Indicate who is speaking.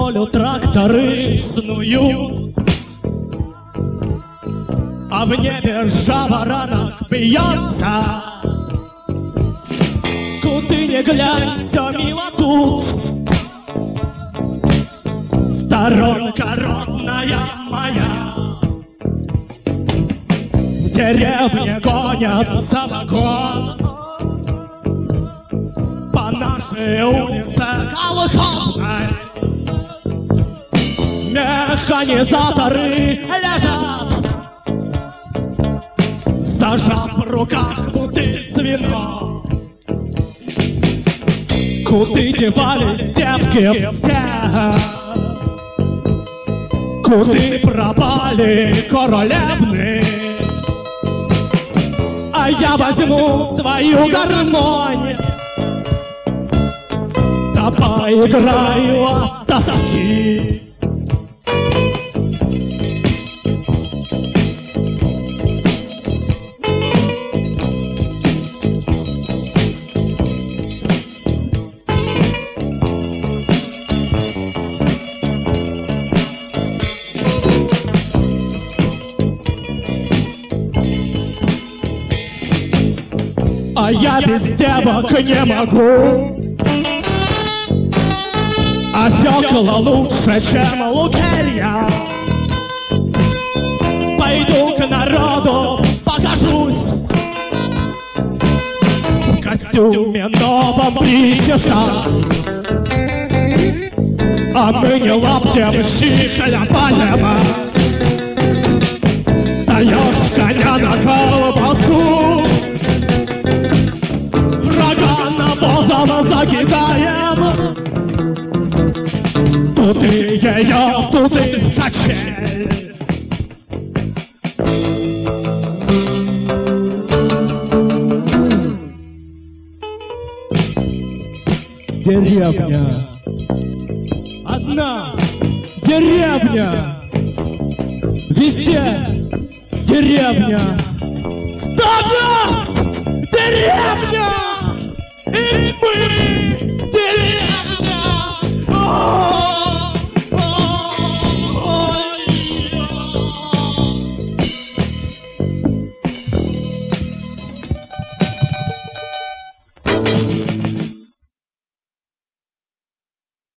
Speaker 1: полю тракторы снуют, а в небе жаворонок бьется. Куды не глянь, все мило тут. Сторонка родная моя. В деревне гонятся вагон по нашей улице колхозной. Механизаторы лежат, зажав в руках бутыль с вином. Куды девались девки все? Куды пропали королевны? А я возьму свою гармонь, да поиграю от тоски. А я без девок не могу, а фёкла лучше, чем лукелья. Пойду к народу, покажусь в костюме новом причесать, а мы не лаптем щихляпаем. Даешь коня на колбасу, врага навозом закидаем. Туды ее, туды в качель. Деревня, одна деревня, везде деревня. Стоп! Деревня! И мы!